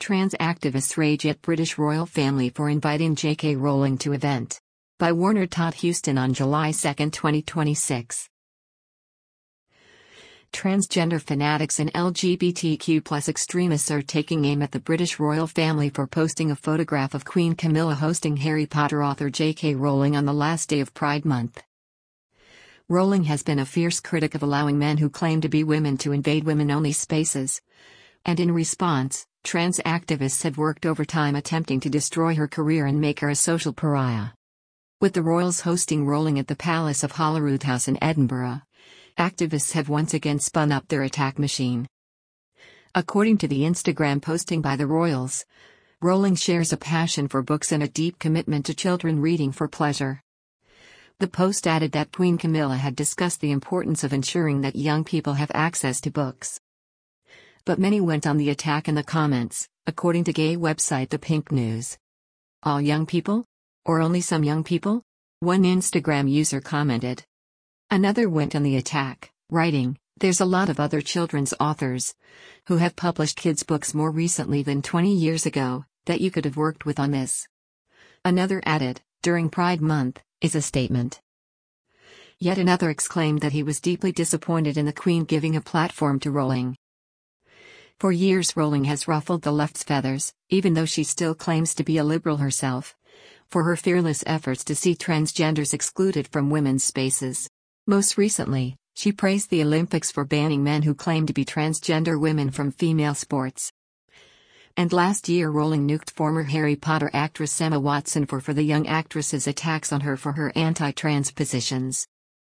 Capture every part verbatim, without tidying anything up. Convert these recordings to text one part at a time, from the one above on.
Trans activists rage at British royal family for inviting J K Rowling to event. By Warner Todd Houston on July second, twenty twenty-six. Transgender fanatics and L G B T Q plus extremists are taking aim at the British royal family for posting a photograph of Queen Camilla hosting Harry Potter author J K Rowling on the last day of Pride Month. Rowling has been a fierce critic of allowing men who claim to be women to invade women-only spaces. And in response, trans activists have worked overtime attempting to destroy her career and make her a social pariah. With the royals hosting Rowling at the Palace of Holyrood House in Edinburgh, activists have once again spun up their attack machine. According to the Instagram posting by the royals, Rowling shares a passion for books and a deep commitment to children reading for pleasure. The post added that Queen Camilla had discussed the importance of ensuring that young people have access to books. But many went on the attack in the comments, according to gay website The Pink News. All young people? Or only some young people? One Instagram user commented. Another went on the attack, writing, "There's a lot of other children's authors who have published kids' books more recently than twenty years ago, that you could have worked with on this." Another added, "During Pride Month, is a statement." Yet another exclaimed that he was deeply disappointed in the Queen giving a platform to Rowling. For years Rowling has ruffled the left's feathers, even though she still claims to be a liberal herself, for her fearless efforts to see transgenders excluded from women's spaces. Most recently, she praised the Olympics for banning men who claim to be transgender women from female sports. And last year Rowling nuked former Harry Potter actress Emma Watson for for the young actress's attacks on her for her anti-trans positions.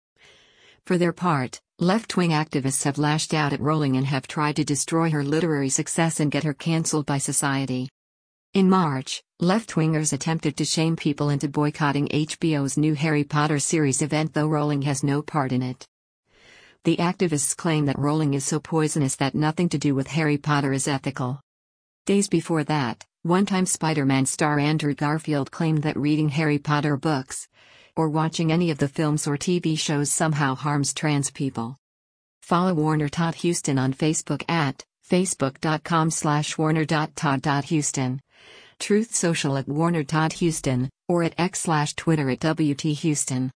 For their part, left-wing activists have lashed out at Rowling and have tried to destroy her literary success and get her cancelled by society. In March, left-wingers attempted to shame people into boycotting H B O's new Harry Potter series event, though Rowling has no part in it. The activists claim that Rowling is so poisonous that nothing to do with Harry Potter is ethical. Days before that, one-time Spider-Man star Andrew Garfield claimed that reading Harry Potter books, or watching any of the films or T V shows somehow harms trans people. Follow Warner Todd Houston on Facebook at facebook.com slash warner.todd.houston, Truth Social at Warner Todd Houston, or at X slash Twitter at W T Houston.